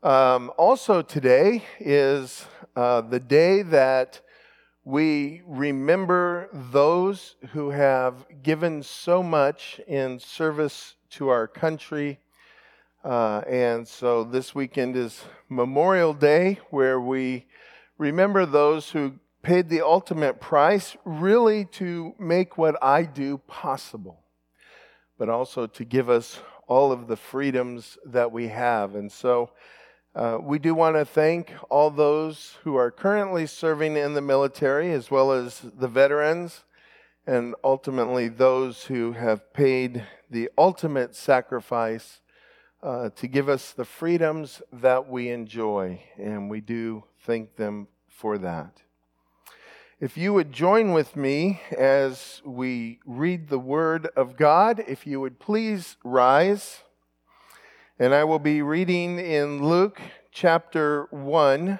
Also today is the day that we remember those who have given so much in service to our country. And so this weekend is Memorial Day, where we remember those who paid the ultimate price, really to make what I do possible, but also to give us all of the freedoms that we have. And so we do want to thank all those who are currently serving in the military, as well as the veterans, and ultimately those who have paid the ultimate sacrifice to give us the freedoms that we enjoy. And we do thank them for that. If you would join with me as we read the Word of God, if you would please rise. And I will be reading in Luke chapter 1,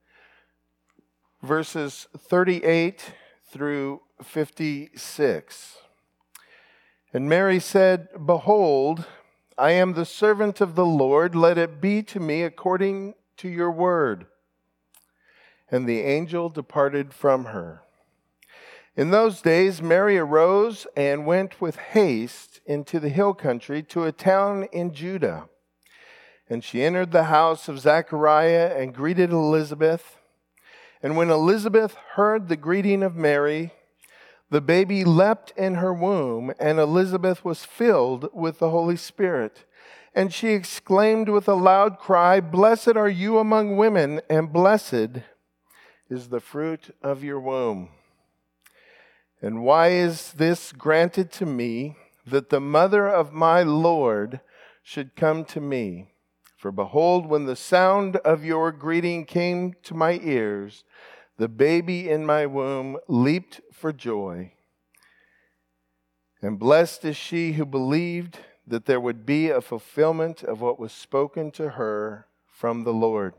verses 38 through 56. And Mary said, "Behold, I am the servant of the Lord. Let it be to me according to your word." And the angel departed from her. In those days, Mary arose and went with haste into the hill country to a town in Judah. And she entered the house of Zechariah and greeted Elizabeth. And when Elizabeth heard the greeting of Mary, the baby leapt in her womb, and Elizabeth was filled with the Holy Spirit. And she exclaimed with a loud cry, "Blessed are you among women, and blessed is the fruit of your womb. And why is this granted to me, that the mother of my Lord should come to me? For behold, when the sound of your greeting came to my ears, the baby in my womb leaped for joy. And blessed is she who believed that there would be a fulfillment of what was spoken to her from the Lord."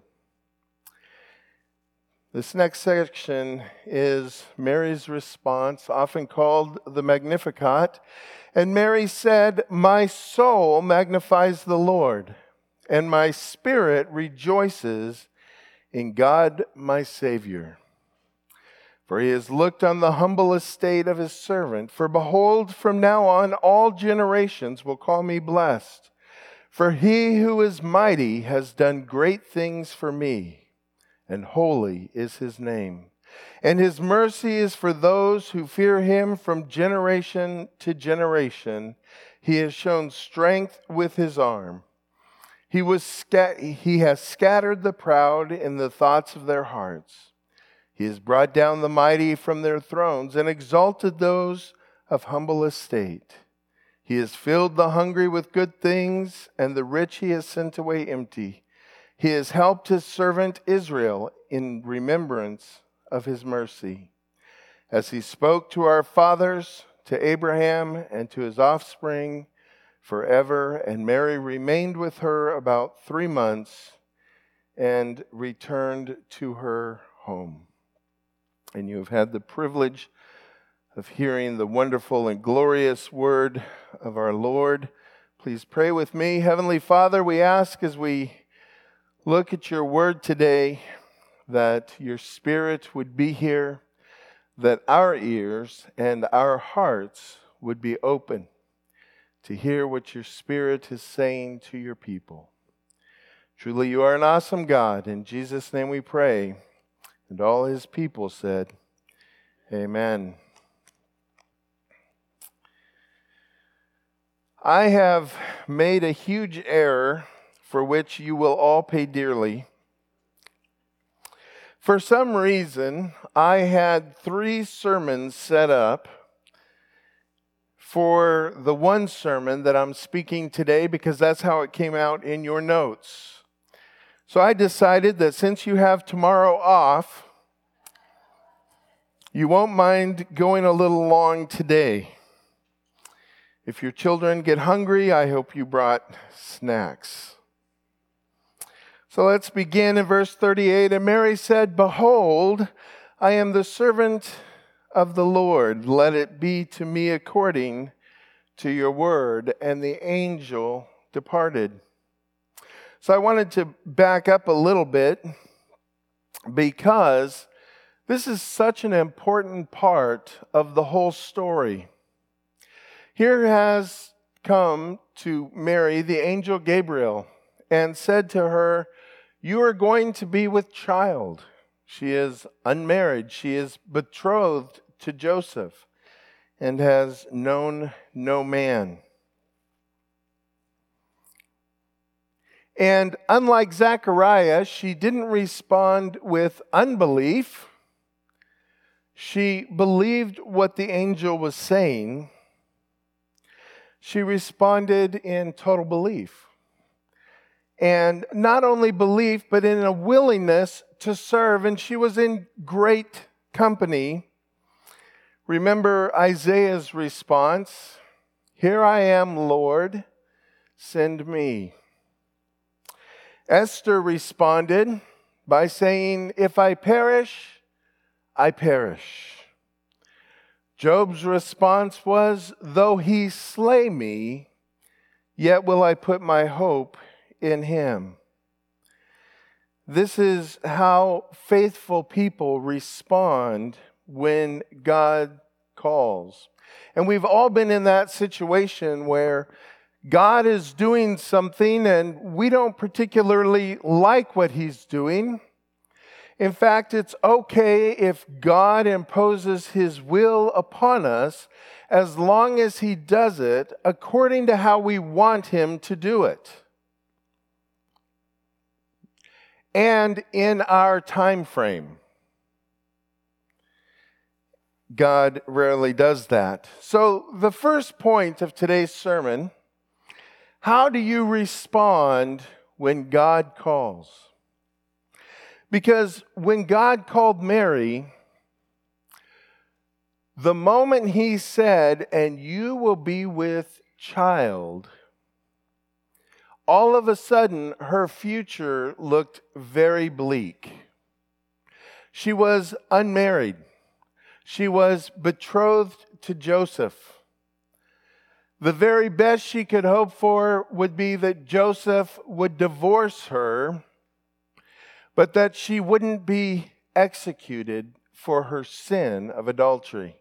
This next section is Mary's response, often called the Magnificat. And Mary said, "My soul magnifies the Lord, and my spirit rejoices in God my Savior. For he has looked on the humble estate of his servant. For behold, from now on all generations will call me blessed. For he who is mighty has done great things for me, and holy is his name. And his mercy is for those who fear him from generation to generation. He has shown strength with his arm. He has scattered the proud in the thoughts of their hearts. He has brought down the mighty from their thrones and exalted those of humble estate. He has filled the hungry with good things, and the rich he has sent away empty. He has helped his servant Israel in remembrance of his mercy, as he spoke to our fathers, to Abraham, and to his offspring forever." And Mary remained with her about 3 months and returned to her home. And you have had the privilege of hearing the wonderful and glorious word of our Lord. Please pray with me. Heavenly Father, we ask as we look at your word today that your Spirit would be here, that our ears and our hearts would be open to hear what your Spirit is saying to your people. Truly, you are an awesome God. In Jesus' name we pray. And all his people said, Amen. I have made a huge error for which you will all pay dearly. For some reason, I had 3 sermons set up for the one sermon that I'm speaking today, because that's how it came out in your notes. So I decided that since you have tomorrow off, you won't mind going a little long today. If your children get hungry, I hope you brought snacks. So let's begin in verse 38. And Mary said, "Behold, I am the servant of the Lord. Let it be to me according to your word." And the angel departed. So I wanted to back up a little bit because this is such an important part of the whole story. Here has come to Mary the angel Gabriel and said to her, "You are going to be with child." She is unmarried. She is betrothed to Joseph and has known no man. And unlike Zechariah, she didn't respond with unbelief. She believed what the angel was saying. She responded in total belief. And not only belief, but in a willingness to serve. And she was in great company. Remember Isaiah's response, "Here I am, Lord, send me." Esther responded by saying, "If I perish, I perish." Job's response was, "Though he slay me, yet will I put my hope in him." This is how faithful people respond when God calls. And we've all been in that situation where God is doing something and we don't particularly like what he's doing. In fact, it's okay if God imposes his will upon us as long as he does it according to how we want him to do it. And in our time frame. God rarely does that. So the first point of today's sermon, how do you respond when God calls? Because when God called Mary, the moment he said, "And you will be with child," all of a sudden her future looked very bleak. She was unmarried. She was betrothed to Joseph. The very best she could hope for would be that Joseph would divorce her, but that she wouldn't be executed for her sin of adultery.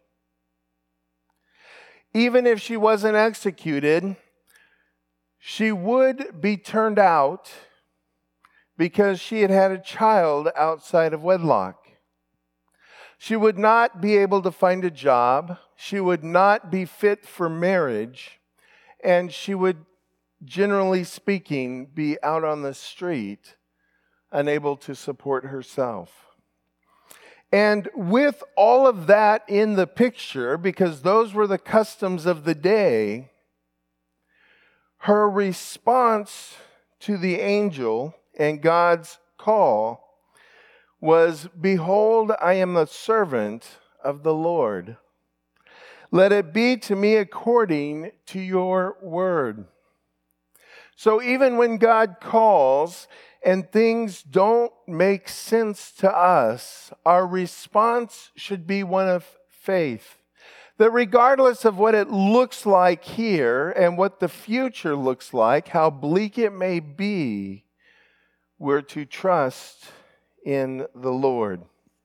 Even if she wasn't executed, she would be turned out because she had had a child outside of wedlock. She would not be able to find a job. She would not be fit for marriage. And she would, generally speaking, be out on the street, unable to support herself. And with all of that in the picture, because those were the customs of the day, her response to the angel and God's call was, "Behold, I am the servant of the Lord. Let it be to me according to your word." So even when God calls and things don't make sense to us, our response should be one of faith. That regardless of what it looks like here and what the future looks like, how bleak it may be, we're to trust in the Lord.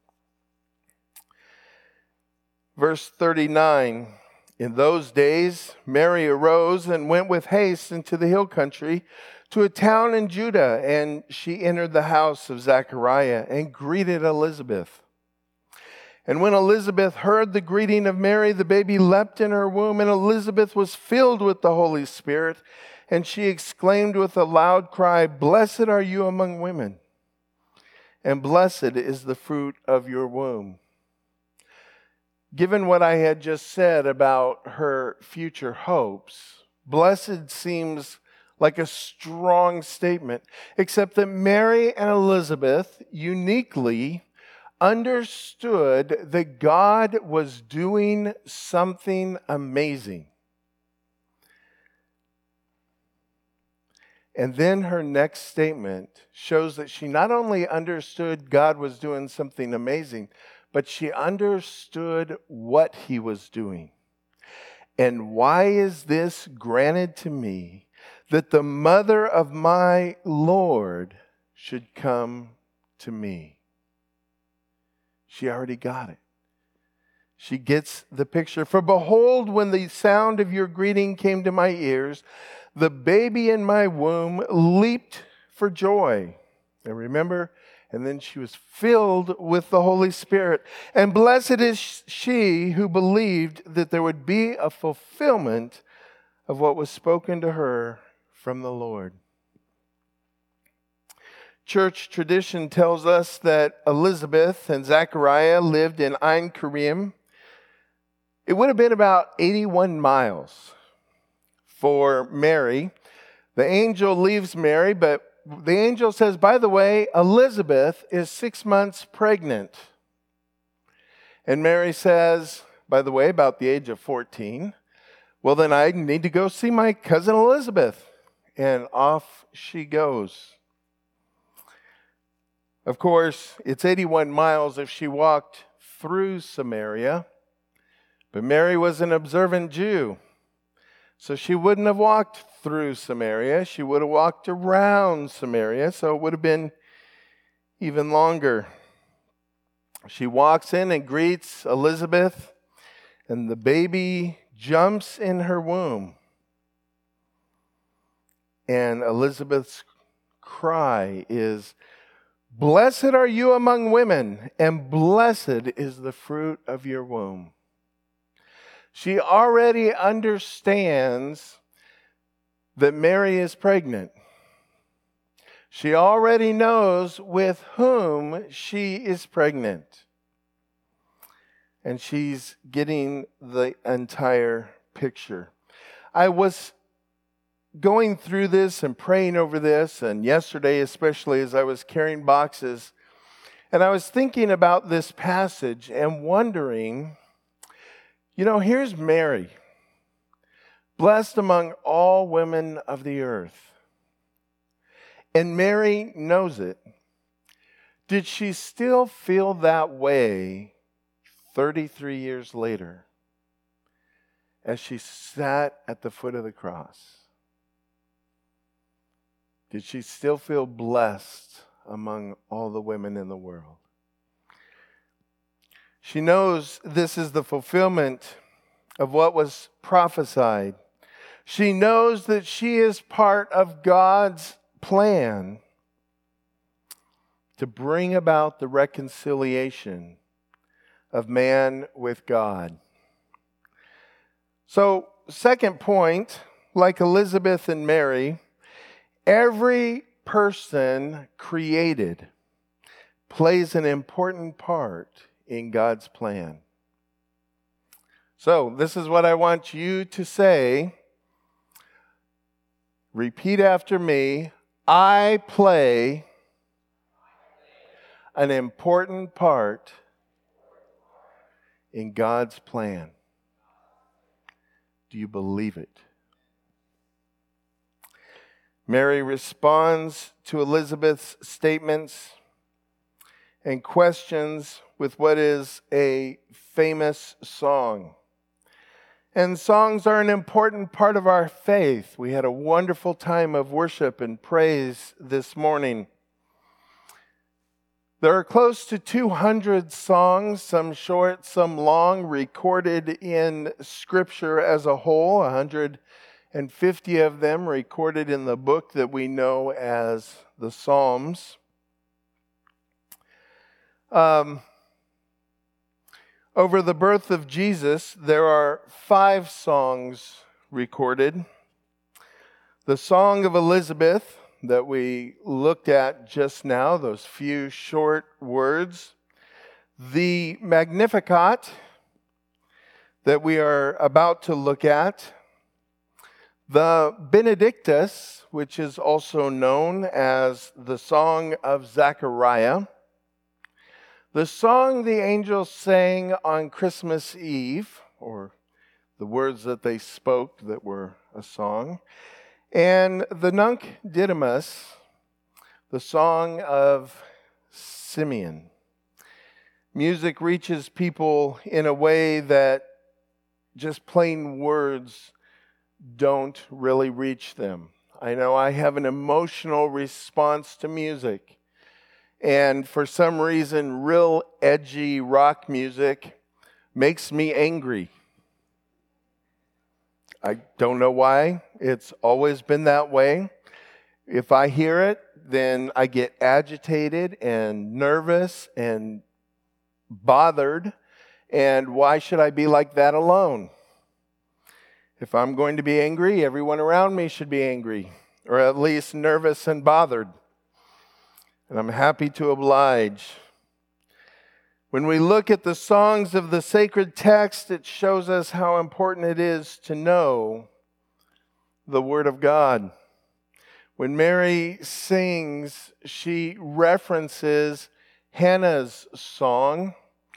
Verse 39, "In those days Mary arose and went with haste into the hill country to a town in Judah, and she entered the house of Zechariah and greeted Elizabeth. And when Elizabeth heard the greeting of Mary, the baby leapt in her womb, and Elizabeth was filled with the Holy Spirit, and she exclaimed with a loud cry, 'Blessed are you among women, and blessed is the fruit of your womb.'" Given what I had just said about her future hopes, blessed seems like a strong statement, except that Mary and Elizabeth uniquely understood that God was doing something amazing. And then her next statement shows that she not only understood God was doing something amazing, but she understood what he was doing. "And why is this granted to me, that the mother of my Lord should come to me. She already got it. She gets the picture. For behold, when the sound of your greeting came to my ears, the baby in my womb leaped for joy. And remember, and then she was filled with the Holy Spirit. And blessed is she who believed that there would be a fulfillment of what was spoken to her from the Lord. Church tradition tells us that Elizabeth and Zechariah lived in Ein Karim. It would have been about 81 miles for Mary. The angel leaves Mary, but the angel says, by the way, Elizabeth is 6 months pregnant. And Mary says, by the way, about the age of 14, well, then I need to go see my cousin Elizabeth. And off she goes. Of course, it's 81 miles if she walked through Samaria. But Mary was an observant Jew. So she wouldn't have walked through Samaria. She would have walked around Samaria. So it would have been even longer. She walks in and greets Elizabeth, and the baby jumps in her womb. And Elizabeth's cry is, "Blessed are you among women, and blessed is the fruit of your womb." She already understands that Mary is pregnant. She already knows with whom she is pregnant. And she's getting the entire picture. I was going through this and praying over this, and yesterday especially as I was carrying boxes, and I was thinking about this passage and wondering, here's Mary, blessed among all women of the earth. And Mary knows it. Did she still feel that way 33 years later as she sat at the foot of the cross? Did she still feel blessed among all the women in the world? She knows this is the fulfillment of what was prophesied. She knows that she is part of God's plan to bring about the reconciliation of man with God. So, second point, like Elizabeth and Mary, every person created plays an important part in God's plan. So, this is what I want you to say. Repeat after me. I play an important part in God's plan. Do you believe it? Mary responds to Elizabeth's statements and questions with what is a famous song. And songs are an important part of our faith. We had a wonderful time of worship and praise this morning. There are close to 200 songs, some short, some long, recorded in Scripture as a whole, 150 of them recorded in the book that we know as the Psalms. Over the birth of Jesus, there are 5 songs recorded. The Song of Elizabeth that we looked at just now, those few short words. The Magnificat that we are about to look at. The Benedictus, which is also known as the Song of Zechariah. The song the angels sang on Christmas Eve, or the words that they spoke that were a song. And the Nunc Didymus, the Song of Simeon. Music reaches people in a way that just plain words don't really reach them. I know I have an emotional response to music. And for some reason, real edgy rock music makes me angry. I don't know why. It's always been that way. If I hear it, then I get agitated and nervous and bothered. And why should I be like that alone? If I'm going to be angry, everyone around me should be angry, or at least nervous and bothered. And I'm happy to oblige. When we look at the songs of the sacred text, it shows us how important it is to know the Word of God. When Mary sings, she references Hannah's song.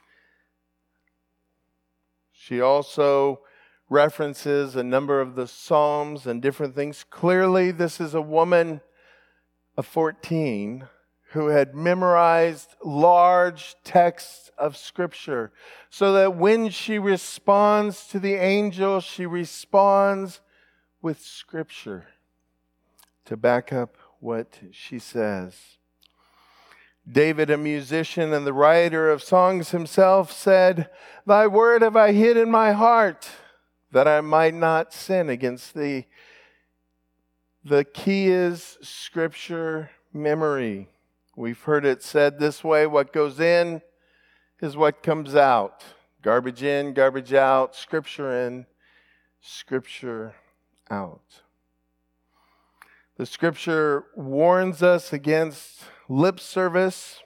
She also references a number of the Psalms and different things. Clearly, this is a woman of 14 who had memorized large texts of Scripture, so that when she responds to the angel, she responds with Scripture to back up what she says. David, a musician and the writer of songs himself, said, "Thy word have I hid in my heart, that I might not sin against thee." The key is Scripture memory. We've heard it said this way: what goes in is what comes out. Garbage in, garbage out, Scripture in, Scripture out. The Scripture warns us against lip service,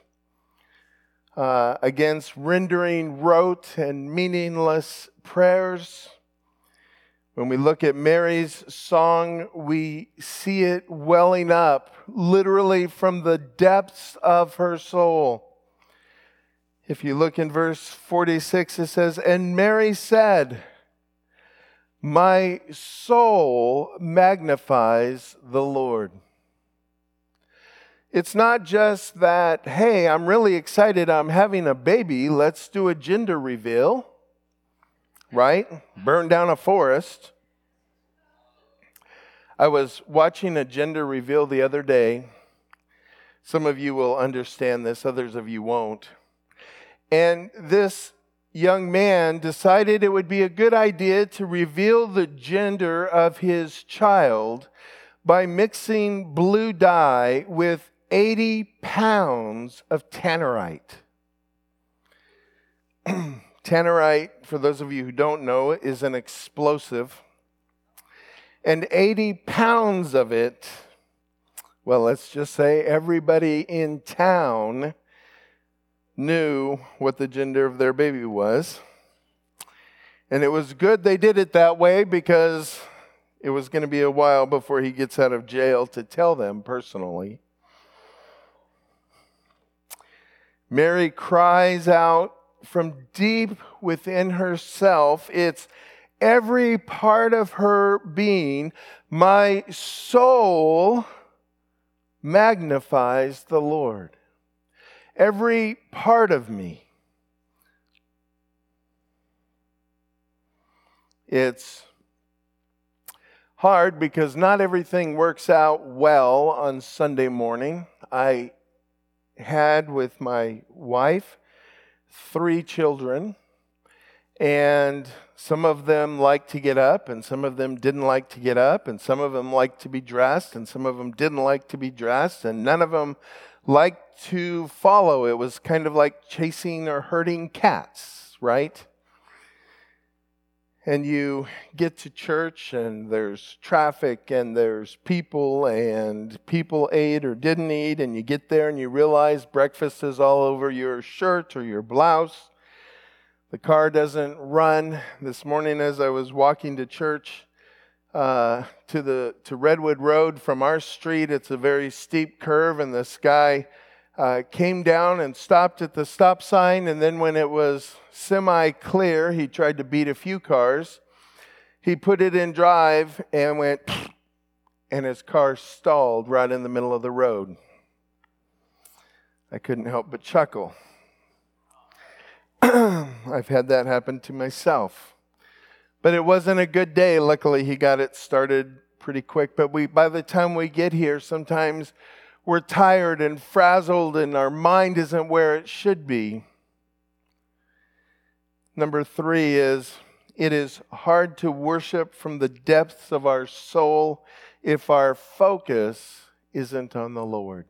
against rendering rote and meaningless prayers. When we look at Mary's song, we see it welling up literally from the depths of her soul. If you look in verse 46, it says, "And Mary said, my soul magnifies the Lord." It's not just that, hey, I'm really excited, I'm having a baby, let's do a gender reveal. Right? Burn down a forest. I was watching a gender reveal the other day. Some of you will understand this, others of you won't. And this young man decided it would be a good idea to reveal the gender of his child by mixing blue dye with 80 pounds of tannerite. Tannerite, for those of you who don't know, is an explosive. And 80 pounds of it, well, let's just say everybody in town knew what the gender of their baby was. And it was good they did it that way, because it was going to be a while before he gets out of jail to tell them personally. Mary cries out from deep within herself. It's every part of her being. My soul magnifies the Lord. Every part of me. It's hard because not everything works out well on Sunday morning. I had with my wife 3 children, and some of them liked to get up, and some of them didn't like to get up, and some of them liked to be dressed, and some of them didn't like to be dressed, and none of them liked to follow. It was kind of like chasing or herding cats, right? And you get to church, and there's traffic, and there's people, and people ate or didn't eat, and you get there and you realize breakfast is all over your shirt or your blouse. The car doesn't run. This morning as I was walking to church, to Redwood Road from our street, it's a very steep curve, and this guy came down and stopped at the stop sign, and then when it was semi-clear, he tried to beat a few cars. He put it in drive and went, and his car stalled right in the middle of the road. I couldn't help but chuckle. I've had that happen to myself. But it wasn't a good day. Luckily, he got it started pretty quick, but by the time we get here, sometimes we're tired and frazzled and our mind isn't where it should be. Number 3 is, it is hard to worship from the depths of our soul if our focus isn't on the Lord.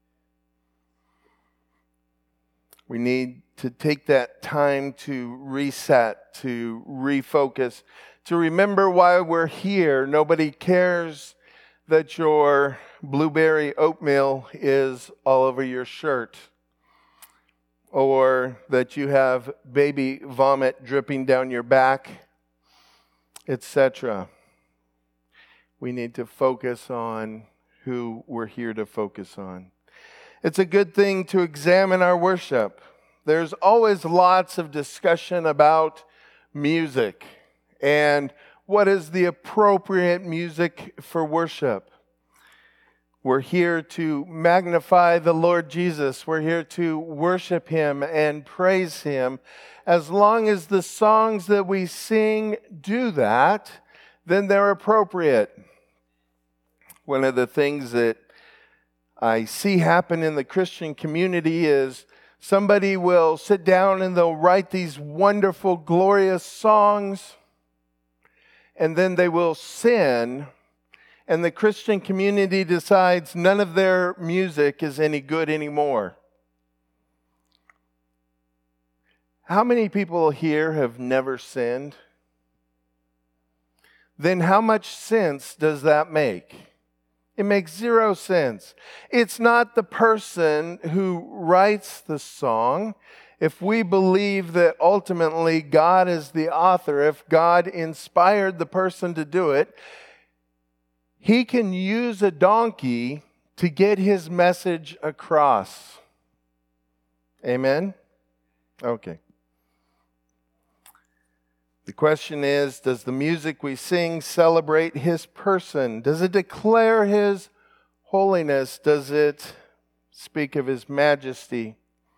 We need to take that time to reset, to refocus, to remember why we're here. Nobody cares that your blueberry oatmeal is all over your shirt, or that you have baby vomit dripping down your back, etc. We need to focus on who we're here to focus on. It's a good thing to examine our worship. There's always lots of discussion about music and what is the appropriate music for worship. We're here to magnify the Lord Jesus. We're here to worship Him and praise Him. As long as the songs that we sing do that, then they're appropriate. One of the things that I see happen in the Christian community is somebody will sit down and they'll write these wonderful, glorious songs, and then they will sin, and the Christian community decides none of their music is any good anymore. How many people here have never sinned? Then how much sense does that make? It makes zero sense. It's not the person who writes the song. If we believe that ultimately God is the author, if God inspired the person to do it, He can use a donkey to get His message across. Amen? Okay. The question is, does the music we sing celebrate His person? Does it declare His holiness? Does it speak of His majesty?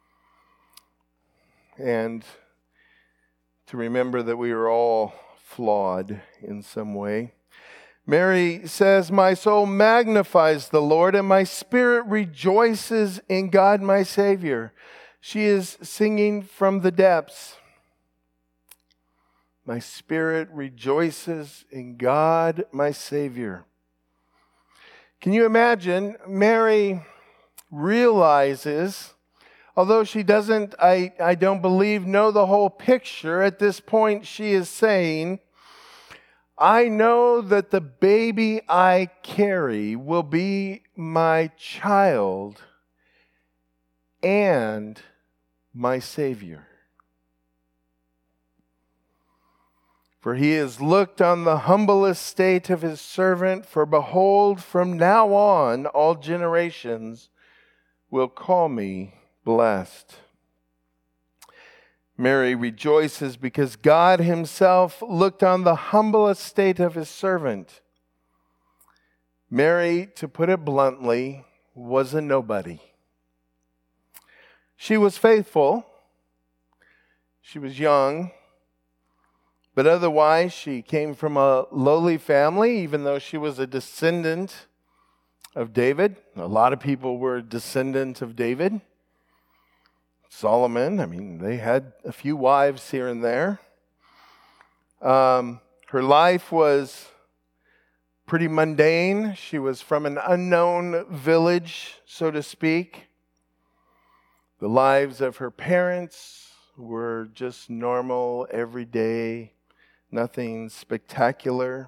And to remember that we are all flawed in some way. Mary says, "My soul magnifies the Lord, and my spirit rejoices in God my Savior." She is singing from the depths. My spirit rejoices in God, my Savior. Can you imagine? Mary realizes, although she doesn't, I don't believe, know the whole picture, at this point she is saying, I know that the baby I carry will be my child and my Savior. For He has looked on the humble estate of His servant, for behold, from now on all generations will call me blessed. Mary rejoices because God Himself looked on the humble estate of His servant. Mary, to put it bluntly, was a nobody. She was faithful. She was young. But otherwise, she came from a lowly family, even though she was a descendant of David. A lot of people were a descendant of David. Solomon, they had a few wives here and there. Her life was pretty mundane. She was from an unknown village, so to speak. The lives of her parents were just normal, everyday, nothing spectacular.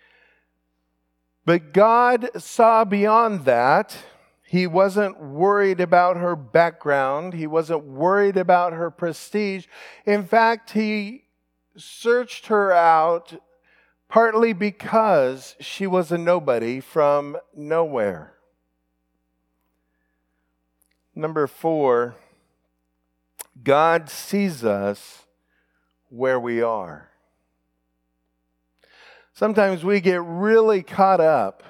But God saw beyond that. He wasn't worried about her background. He wasn't worried about her prestige. In fact, He searched her out partly because she was a nobody from nowhere. Number 4, God sees us where we are. Sometimes we get really caught up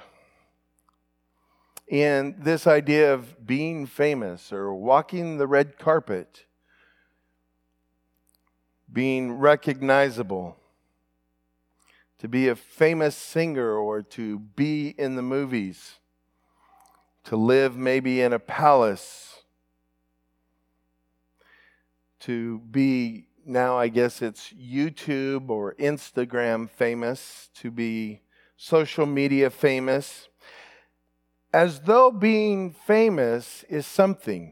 in this idea of being famous or walking the red carpet, being recognizable. to be a famous singer or to be in the movies, to live maybe in a palace, to be, now I guess it's YouTube or Instagram famous, to be social media famous, as though being famous is something.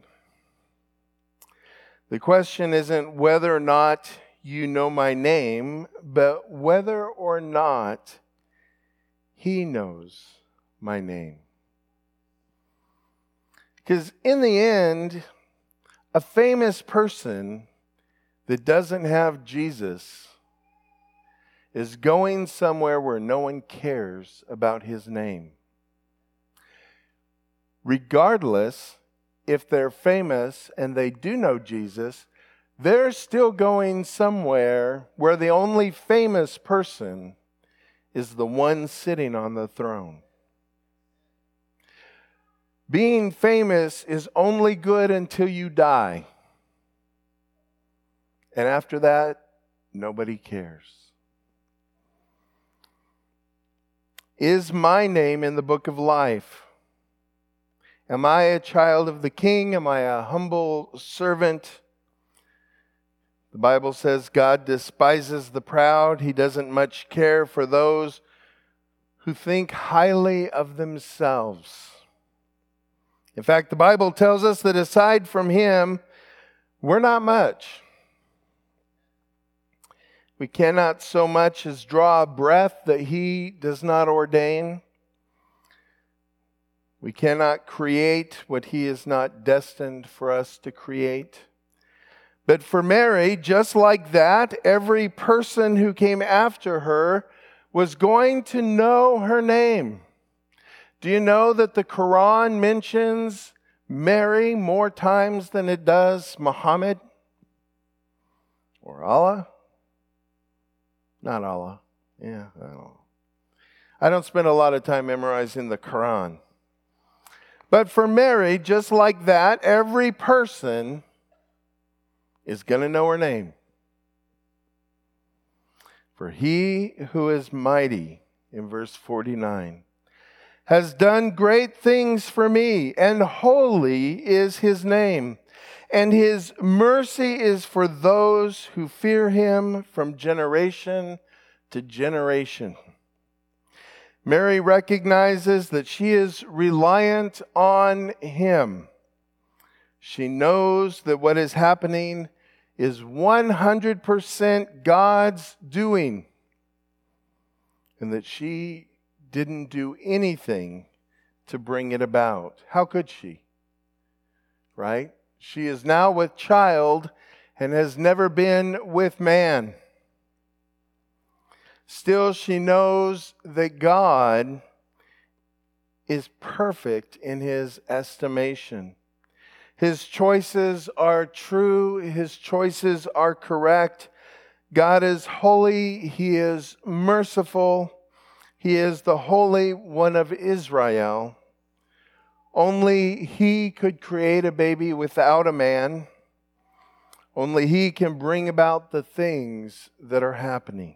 The question isn't whether or not you know my name, but whether or not he knows my name. Because in the end, a famous person that doesn't have Jesus is going somewhere where no one cares about his name. Regardless, if they're famous and they do know Jesus, they're still going somewhere where the only famous person is the one sitting on the throne. Being famous is only good until you die. And after that, nobody cares. Is my name in the book of life? Am I a child of the King? Am I a humble servant? The Bible says God despises the proud. He doesn't much care for those who think highly of themselves. In fact, the Bible tells us that aside from Him, we're not much. We cannot so much as draw a breath that He does not ordain. We cannot create what He is not destined for us to create. But for Mary, just like that, every person who came after her was going to know her name. Do you know that the Quran mentions Mary more times than it does Muhammad or Allah? Not Allah. Yeah, I don't know. I don't spend a lot of time memorizing the Quran. But for Mary, just like that, every person is going to know her name. For He who is mighty, in verse 49, has done great things for me, and holy is His name. And His mercy is for those who fear Him from generation to generation. Mary recognizes that she is reliant on Him. She knows that what is happening is 100% God's doing, and that she didn't do anything to bring it about. How could she? Right? She is now with child and has never been with man. Still, she knows that God is perfect in His estimation. His choices are true. His choices are correct. God is holy. He is merciful. He is the Holy One of Israel. Only He could create a baby without a man. Only He can bring about the things that are happening.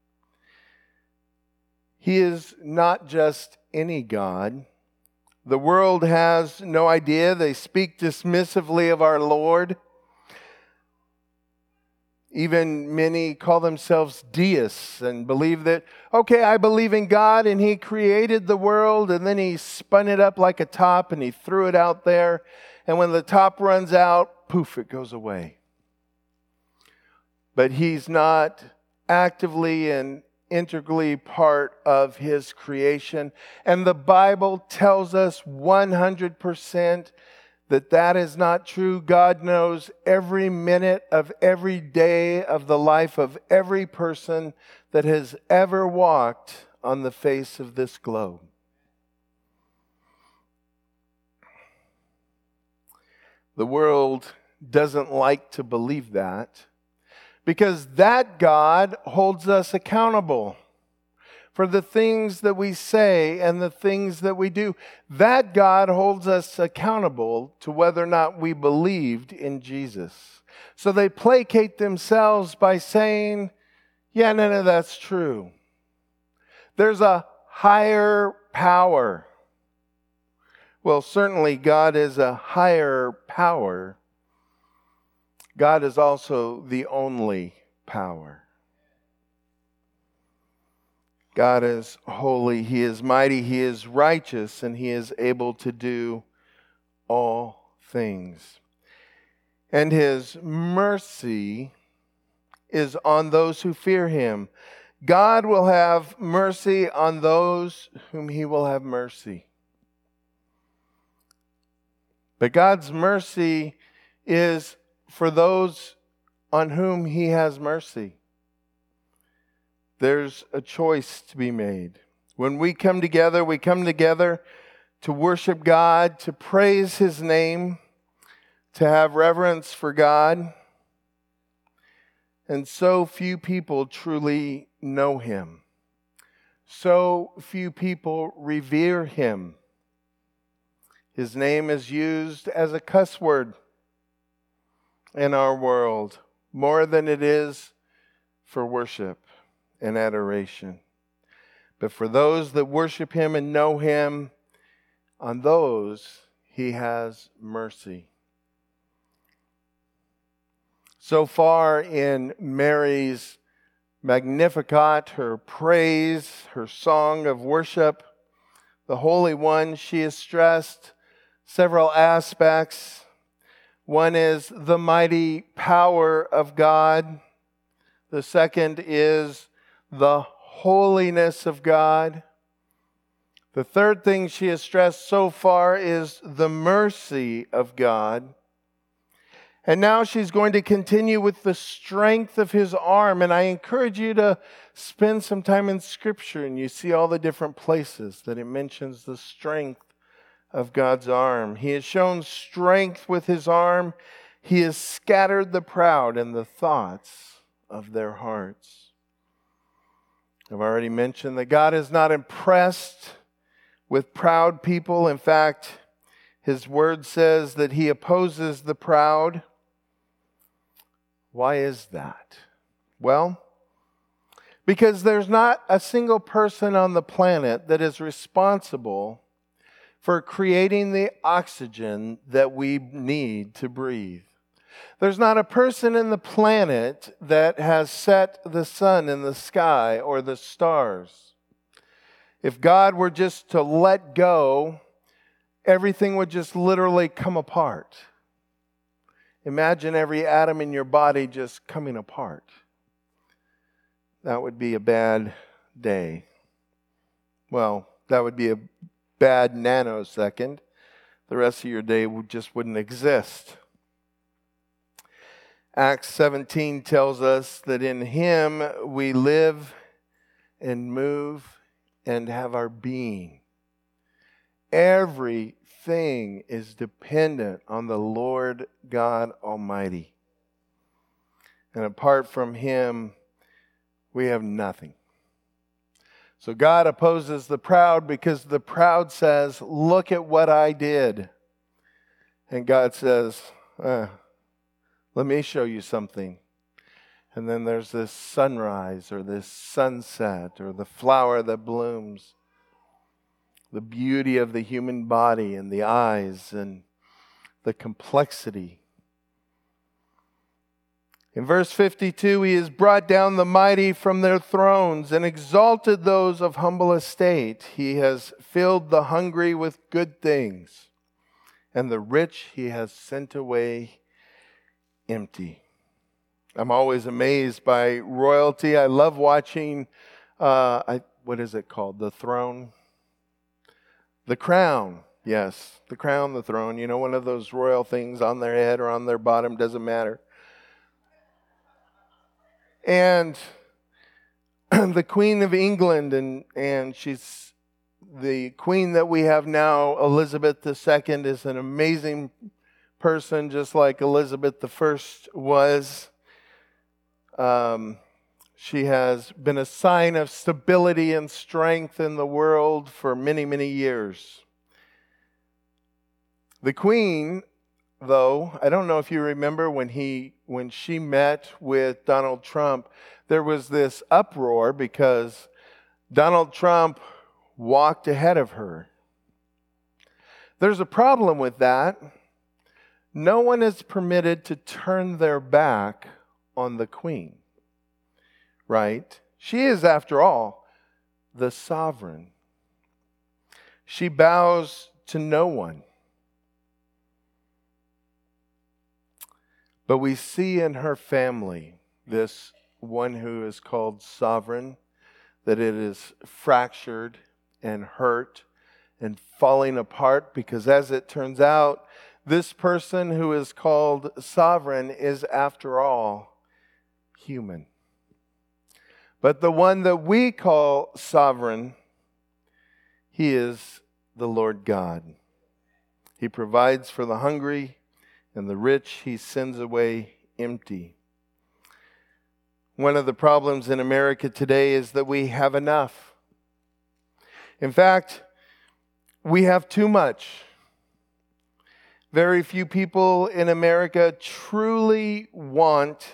He is not just any God. The world has no idea. They speak dismissively of our Lord. Even many call themselves deists and believe that, okay, I believe in God and He created the world and then He spun it up like a top and He threw it out there. And when the top runs out, poof, it goes away. But He's not actively and integrally part of His creation. And the Bible tells us 100% that that is not true. God knows every minute of every day of the life of every person that has ever walked on the face of this globe. The world doesn't like to believe that, because that God holds us accountable for the things that we say and the things that we do. That God holds us accountable to whether or not we believed in Jesus. So they placate themselves by saying, yeah, none of that's true. There's a higher power. Well, certainly God is a higher power. God is also the only power. God is holy, He is mighty, He is righteous, and He is able to do all things. And His mercy is on those who fear Him. God will have mercy on those whom He will have mercy. But God's mercy is for those on whom He has mercy. There's a choice to be made. When we come together to worship God, to praise His name, to have reverence for God. And so few people truly know Him. So few people revere Him. His name is used as a cuss word in our world, more than it is for worship and adoration. But for those that worship Him and know Him, on those He has mercy. So far in Mary's Magnificat, her praise, her song of worship, the Holy One, she has stressed several aspects. One is the mighty power of God. The second is the holiness of God. The third thing she has stressed so far is the mercy of God. And now she's going to continue with the strength of His arm. And I encourage you to spend some time in Scripture, and you see all the different places that it mentions the strength of God's arm. He has shown strength with His arm. He has scattered the proud in the thoughts of their hearts. I've already mentioned that God is not impressed with proud people. In fact, His word says that He opposes the proud. Why is that? Well, because there's not a single person on the planet that is responsible for creating the oxygen that we need to breathe. There's not a person in the planet that has set the sun in the sky or the stars. If God were just to let go, everything would just literally come apart. Imagine every atom in your body just coming apart. That would be a bad day. Well, that would be a bad nanosecond. The rest of your day just wouldn't exist. Acts 17 tells us that in Him we live and move and have our being. Everything is dependent on the Lord God Almighty. And apart from Him, we have nothing. So God opposes the proud because the proud says, "Look at what I did." And God says, "Let me show you something." And then there's this sunrise or this sunset or the flower that blooms. The beauty of the human body and the eyes and the complexity. In verse 52, He has brought down the mighty from their thrones and exalted those of humble estate. He has filled the hungry with good things, and the rich He has sent away empty. I'm always amazed by royalty. I love watching, what is it called? The Throne? The Crown. Yes, the crown, the throne. You know, one of those royal things on their head or on their bottom, doesn't matter. And the Queen of England, and she's the queen that we have now, Elizabeth II, is an amazing person, just like Elizabeth I was. She has been a sign of stability and strength in the world for many, many years. The Queen, though, I don't know if you remember when she met with Donald Trump, there was this uproar because Donald Trump walked ahead of her. There's a problem with that. No one is permitted to turn their back on the Queen, right? She is, after all, the sovereign. She bows to no one. But we see in her family, this one who is called sovereign, that it is fractured and hurt and falling apart, because as it turns out, this person who is called sovereign is, after all, human. But the one that we call sovereign, he is the Lord God. He provides for the hungry, and the rich he sends away empty. One of the problems in America today is that we have enough. In fact, we have too much. Very few people in America truly want.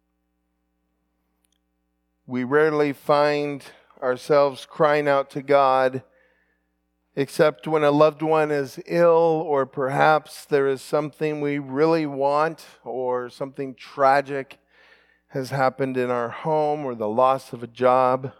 We rarely find ourselves crying out to God, except when a loved one is ill, or perhaps there is something we really want, or something tragic has happened in our home, or the loss of a job.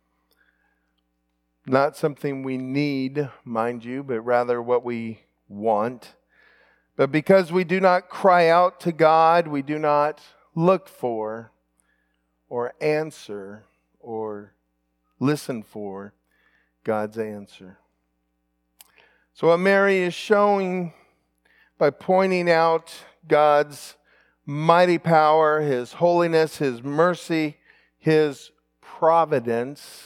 Not something we need, mind you, but rather what we want. But because we do not cry out to God, we do not look for or answer or listen for God's answer. So what Mary is showing by pointing out God's mighty power, His holiness, His mercy, His providence,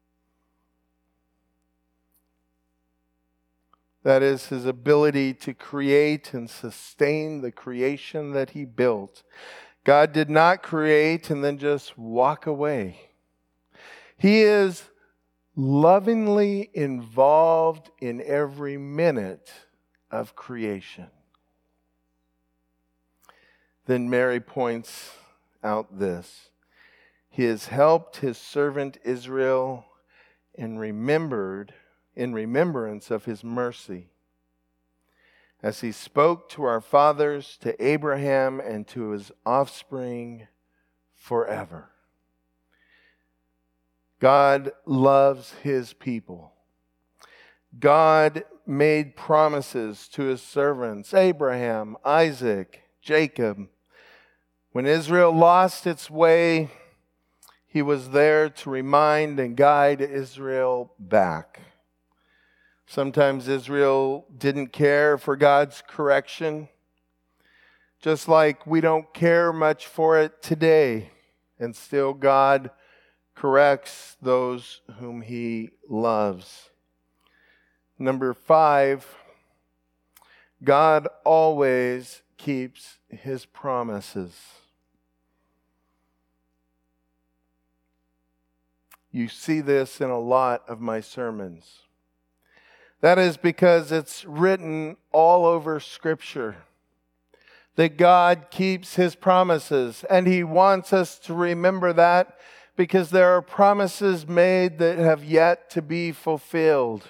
that is, His ability to create and sustain the creation that He built. God did not create and then just walk away. He is lovingly involved in every minute of creation. Then Mary points out this: He has helped His servant Israel and in remembrance of His mercy, as He spoke to our fathers, to Abraham, and to his offspring forever. God loves His people. God made promises to His servants, Abraham, Isaac, Jacob. When Israel lost its way, He was there to remind and guide Israel back. Sometimes Israel didn't care for God's correction, just like we don't care much for it today. And still God corrects those whom He loves. Number 5, God always keeps His promises. You see this in a lot of my sermons. That is because it's written all over Scripture that God keeps His promises, and He wants us to remember that, because there are promises made that have yet to be fulfilled.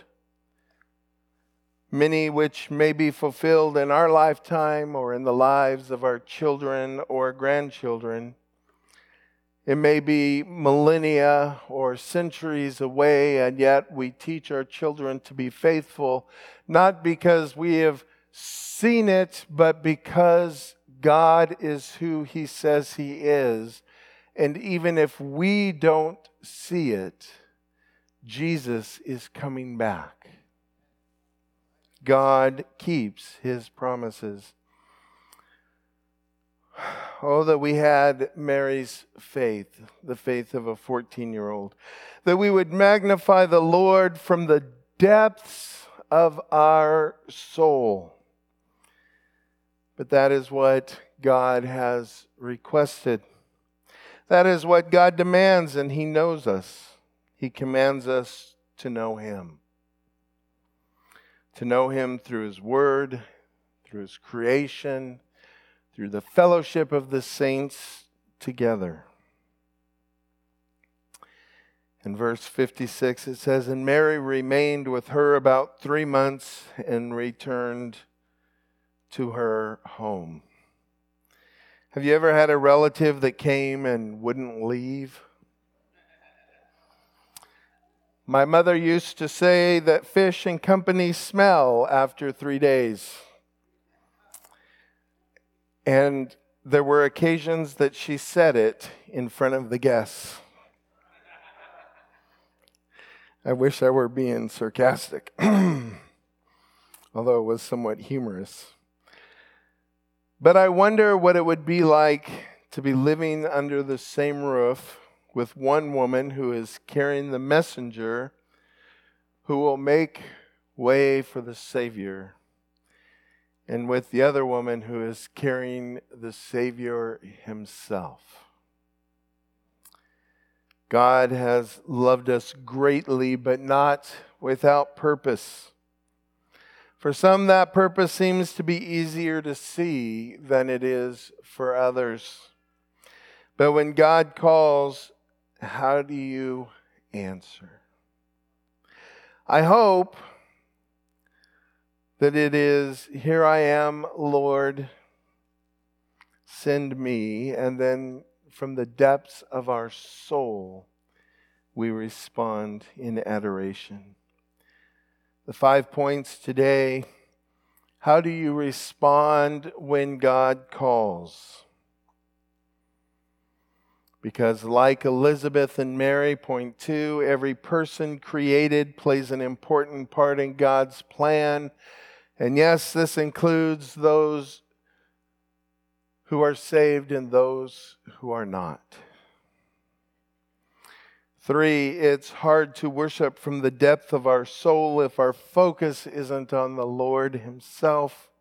Many which may be fulfilled in our lifetime or in the lives of our children or grandchildren. It may be millennia or centuries away, and yet we teach our children to be faithful, not because we have seen it, but because God is who He says He is. And even if we don't see it, Jesus is coming back. God keeps His promises. Oh, that we had Mary's faith, the faith of a 14-year-old. That we would magnify the Lord from the depths of our soul. But that is what God has requested. That is what God demands, and He knows us. He commands us to know Him. To know Him through His Word, through His creation, through the fellowship of the saints together. In verse 56, it says, "And Mary remained with her about 3 months and returned to her home." Have you ever had a relative that came and wouldn't leave? My mother used to say that fish and company smell after 3 days. And there were occasions that she said it in front of the guests. I wish I were being sarcastic, although it was somewhat humorous. But I wonder what it would be like to be living under the same roof with one woman who is carrying the messenger who will make way for the Savior, and with the other woman who is carrying the Savior himself. God has loved us greatly, but not without purpose. For some, that purpose seems to be easier to see than it is for others. But when God calls, how do you answer? I hope that it is, "Here I am, Lord, send me," and then from the depths of our soul, we respond in adoration. The 5 points today: how do you respond when God calls? Because like Elizabeth and Mary, point 2, every person created plays an important part in God's plan. And yes, this includes those who are saved and those who are not. 3, it's hard to worship from the depth of our soul if our focus isn't on the Lord himself.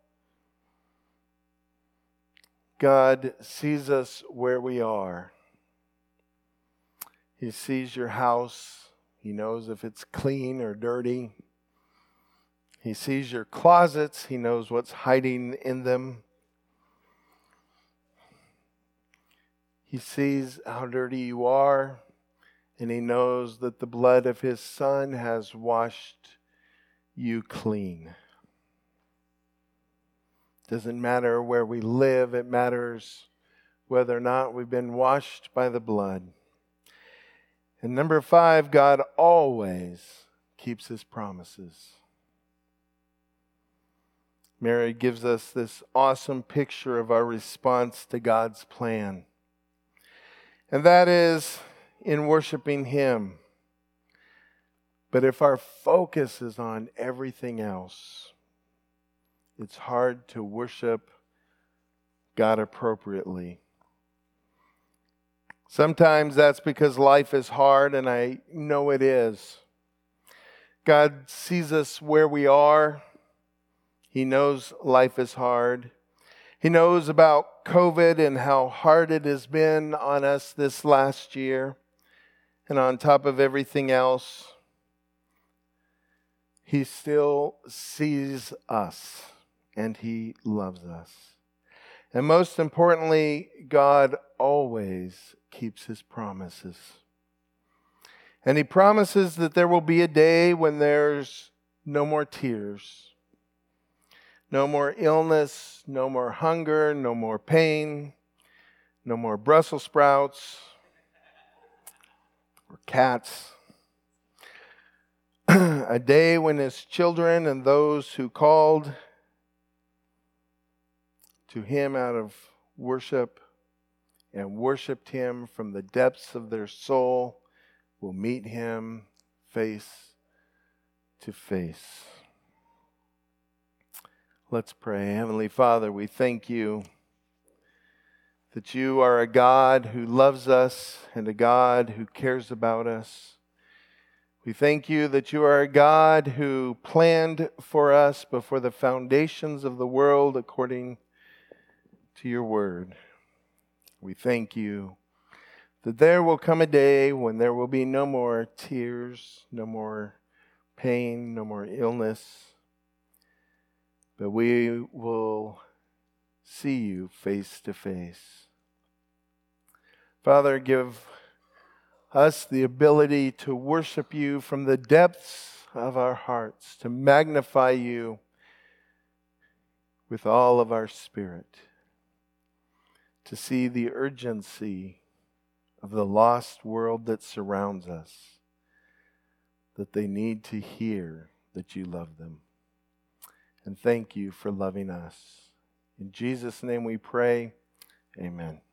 God sees us where we are. He sees your house. He knows if it's clean or dirty. He sees your closets. He knows what's hiding in them. He sees how dirty you are, and he knows that the blood of his Son has washed you clean. Doesn't matter where we live, it matters whether or not we've been washed by the blood. And number 5, God always keeps his promises. Mary gives us this awesome picture of our response to God's plan. And that is in worshiping him. But if our focus is on everything else, it's hard to worship God appropriately. Sometimes that's because life is hard, and I know it is. God sees us where we are. He knows life is hard. He knows about COVID and how hard it has been on us this last year. And on top of everything else, he still sees us and he loves us. And most importantly, God always keeps his promises. And he promises that there will be a day when there's no more tears, no more illness, no more hunger, no more pain, no more Brussels sprouts or cats. A day when his children and those who called to him out of worship and worshiped him from the depths of their soul will meet him face to face. Let's pray. Heavenly Father, we thank you that you are a God who loves us and a God who cares about us. We thank you that you are a God who planned for us before the foundations of the world according to your word. We thank you that there will come a day when there will be no more tears, no more pain, no more illness, but we will see you face to face. Father, give us the ability to worship you from the depths of our hearts, to magnify you with all of our spirit, to see the urgency of the lost world that surrounds us, that they need to hear that you love them. And thank you for loving us. In Jesus' name we pray, amen.